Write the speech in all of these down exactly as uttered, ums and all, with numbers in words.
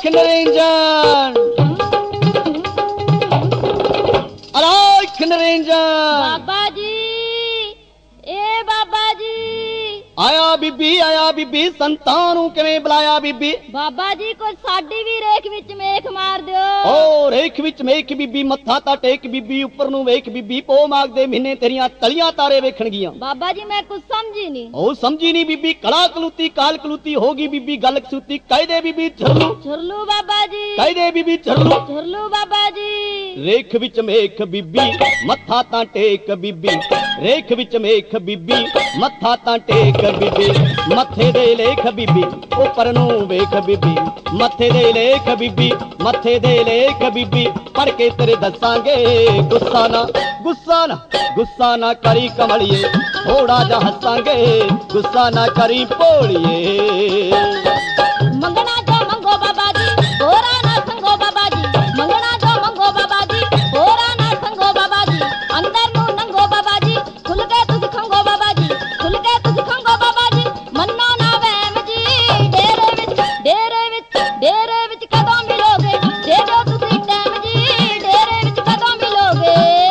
निरंजन अलख निरंजन बाबा जी ए बाबा जी आया बीबी आया बीबी संतां नूं किवें बुलाया बीबी बाबा जी को साडी भी रेख विच मेख मार दियो ओ रेख विच मेख बीबी मत्था ता टेक बीबी उपर नूं वेख बीबी पो माग दे महीने तेरियां तलियां तारे वेखण गियां बाबा जी मैं कुछ समझी नहीं ओ समझी नहीं बीबी कला कलूती काल कलूती होगी बीबी गल कसूती कह दे बीबी झरलू झरलू बाबा जी कह दे बीबी झरलू झरलू बाबा जी रेख विच मेख बीबी मत्था ता टेक बीबी रेख विच मेख बीबी मत्था ता टेक बीबी मथे दे लेख बीबी उपर नूं वेख बीबी मथे दे लेख बीबी मथे दे लेख बीबी पढ़ के तेरे दसांगे गुस्सा ना गुस्सा ना गुस्सा ना करी कमलिए थोड़ा जा हसांगे गुस्सा ना करी भोलिए मंगना जो मंगो बाबा जी गोरा ना संगो बाबा जी मंगना जो मंगो बाबा जी गोरा ना संगो बाबा जी अंदर नू नंगो बाबा जी खुल के तुझ खंगो बाबा जी खुल के तुझ खंगो बाबा जी मन्नो ना वहम जी डेरे विच डेरे विच डेरे विच कदों मिलोगे दे दो तुसी टाइम जी डेरे विच कदों मिलोगे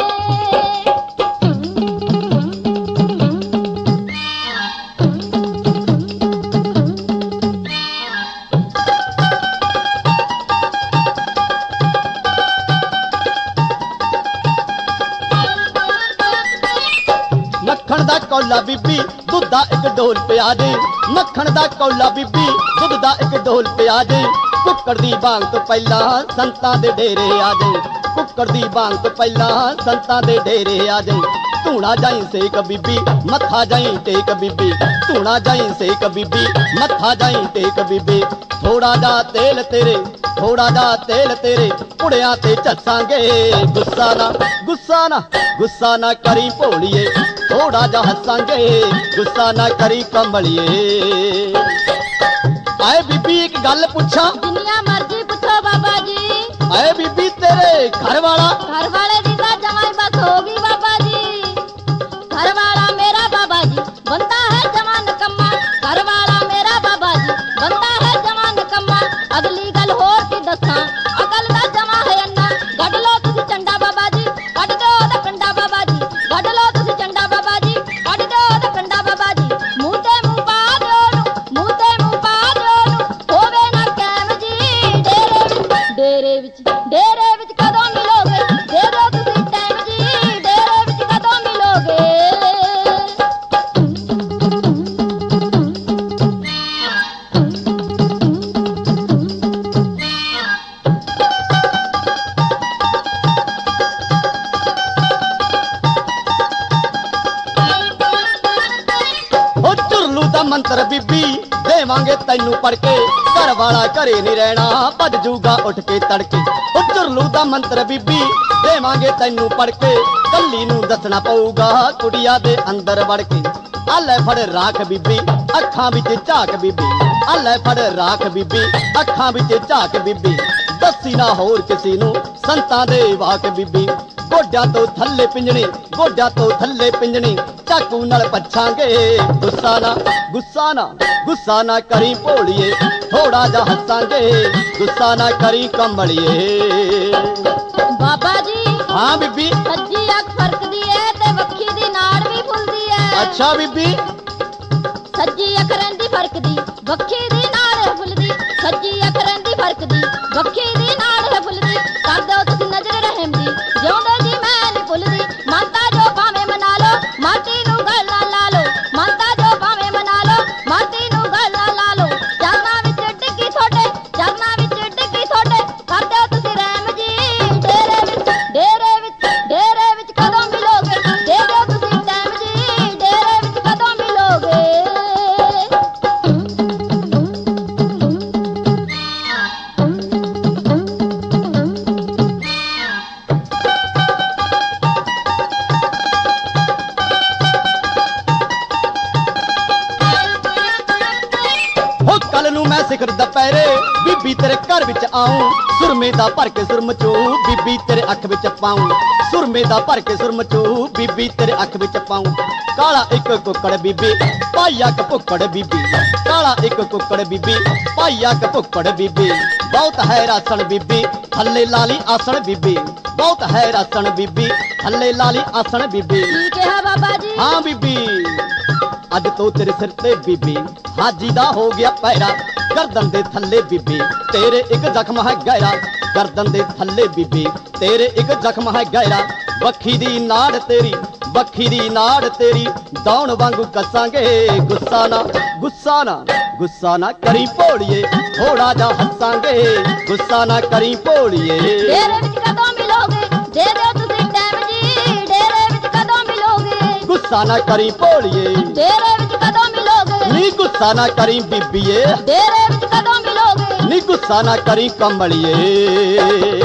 मक्खण दा कौला बीबी दुध दा एक ढोल पिया दे मक्खण दा कौला बीबी दुध दा एक ढोल पिया दे कुक्कड़ दी बांग तो पहला संतां दे डेरे आ जाए कुक्कड़ दी बांग तो पहला संतां दे डेरे आ जाए धूना जाई सेक बीबी मत्था जाई टेक बीबी धूना जाई सेक बीबी मत्था जाई टेक बीबी थोड़ा जा तेल तेरे थोड़ा जा तेल तेरे पुड़िया ते चसांगे गुस्सा ना गुस्सा ना गुस्सा ना करी भोलिए थोड़ा जा हसांगे गुस्सा ना करी कमलिए आए बीबी एक गल पूछा जिन्नियां मर्जी पूछो बाबा जी आए बीबी तेरे घर वाला घर वाले दी ता जमाई बस होगी बाबा जी घर वाला मेरा बाबा जी बनता है जवान कम्मा घर वाला मेरा बाबा जी बनता है जवान कम्मा अगली गल होर की दसां अकल दा जमा है अन्ना गड लो तुसी चंडा बाबा जी कड दो दा कंडा बाबा जी गड लो तुसी चंडा बाबा जी कड दो दा कंडा बाबा जी मुंह ते मुंह पा दो नु मुंह ते मुंह पा दो नु होवे ना कैम जी डेरे विच डेरे विच डेरे विच कदों मिलोगे दे दो तुसी टाइम जी डेरे विच कदों मिलोगे ओ चुरलू दा मंत्र बीबी देवांगे तैनू पढ़ के घर वाला घरे नहीं रहना भज जूगा उठ के तड़के ओ चुरलू दा मंत्र बीबी देवांगे तैनू पढ़ के कल्ली नू दसना पऊगा कुड़िया दे अंदर वड़ के आले फड़ राख बीबी अखां विच झाक बीबी आले फड़ राख बीबी अखां विच झाक बीबी दसी ना होर किसी नू संतां दे वाक बीबी गोड्या तो थल्ले पिंजणी गोड्या तो थल्ले पिंजणी चाकू नाल पछांगे गुस्सा ना गुस्सा ना गुस्सा ना करी भोलिए थोड़ा जा हसांगे गुस्सा ना करी कमलिए बाबा जी हाँ बीबी सज्जी अख फरकदी है ते वक्खी दी नाड़ भी फुलदी है अच्छा बीबी सज्जी अख रहिंदी फरकदी वक्खी दी नाड़ फुलदी सज्जी अख रहिंदी फरकदी वक्खी दी नाड़ फुलदी कर दो तुसी नजर रहम दी जिउंदे जी मैं नहीं भुलदी माता जो भावें मना लो माटी नू गल ना ला लो माता जो भावें मना लो माटी नू गल ना ला लो चरना विच डिग्गी थोड़े चरना विच डिग्गी थोड़े कर दो तुसी रहम जी डेरे विच डेरे विच डेरे विच कदों मिलोगे दे दो तुसी टाइम जी डेरे विच कदों मिलोगे ਨੂੰ ਮੈਂ ਸਿਖਰ ਦੁਪਹਿਰੇ ਬੀਬੀ ਤੇਰੇ ਘਰ ਵਿੱਚ ਆਉਂ ਸੁਰਮੇ ਦਾ ਭਰ ਕੇ ਸੁਰਮਚੂ ਬੀਬੀ ਤੇਰੇ ਅੱਖ ਵਿੱਚ ਪਾਉਂ ਸੁਰਮੇ ਦਾ ਭਰ ਕੇ ਸੁਰਮਚੂ ਬੀਬੀ ਤੇਰੇ ਅੱਖ ਵਿੱਚ ਪਾਉਂ ਕਾਲਾ ਇੱਕ ਕੁੱਕੜ ਬੀਬੀ ਪਾਈਆ ਕਪੁੱਕੜ ਬੀਬੀ ਕਾਲਾ ਇੱਕ ਕੁੱਕੜ ਬੀਬੀ ਪਾਈਆ ਕਪੁੱਕੜ ਬੀਬੀ ਬਹੁਤ ਹੈ ਰਾਸਣ ਬੀਬੀ ਥੱਲੇ ਲਾਲੀ ਆਸਣ ਬੀਬੀ ਬਹੁਤ ਹੈ ਰਾਸਣ ਬੀਬੀ ਥੱਲੇ ਲਾਲੀ ਆਸਣ ਬੀਬੀ ਕੀ ਕਿਹਾ ਬਾਬਾ ਜੀ ਹਾਂ ਬੀਬੀ ਅੱਜ ਤੋਂ ਤੇਰੇ ਸਿਰ ਤੇ ਬੀਬੀ ਹਾਜੀ ਦਾ ਹੋ ਗਿਆ ਪੈਰਾ ਗਰਦਨ ਦੇ ਥੱਲੇ ਬੀਬੀ ਤੇਰੇ ਇੱਕ ਜ਼ਖਮ ਹੈ ਗਹਿਰਾ ਗਰਦਨ ਦੇ ਥੱਲੇ ਬੀਬੀ ਤੇਰੇ ਇੱਕ ਜ਼ਖਮ ਹੈ ਗਹਿਰਾ ਵੱਖੀ ਦੀ ਨਾੜ ਤੇਰੀ ਵੱਖੀ ਦੀ ਨਾੜ ਤੇਰੀ ਦੌਣ ਵਾਂਗੂ ਕੱਸਾਂਗੇ ਗੁੱਸਾ ਨਾ ਗੁੱਸਾ ਨਾ ਗੁੱਸਾ ਨਾ ਕਰੀ ਭੋਲੀਏ ਥੋੜਾ ਜਾ ਹੱਸਾਂਗੇ ਗੁੱਸਾ ਨਾ ਕਰੀ ਭੋਲੀਏ ਡੇਰੇ ਵਿੱਚ ਕਦੋਂ ਮਿਲੋਗੇ ਦੇ ਦਿਓ ਤੁਸੀਂ ਟਾਈਮ ਜੀ ਡੇਰੇ ਵਿੱਚ ਕਦੋਂ ਮਿਲੋਗੇ ਗੁੱਸਾ ਨਾ ਕਰੀ ਭੋਲੀਏ ਡੇਰੇ ਵਿੱਚ ਕਦੋਂ ਮਿਲੋਗੇ ਨੀ ਗੁੱਸਾ ਨਾ ਕਰੀ ਬੀਬੀਏ ਡੇਰੇ ਵਿੱਚ ਕਦੋਂ ਮਿਲੋਗੇ ਨੀ ਗੁੱਸਾ ਨਾ ਕਰੀ ਕਮਲੀਏ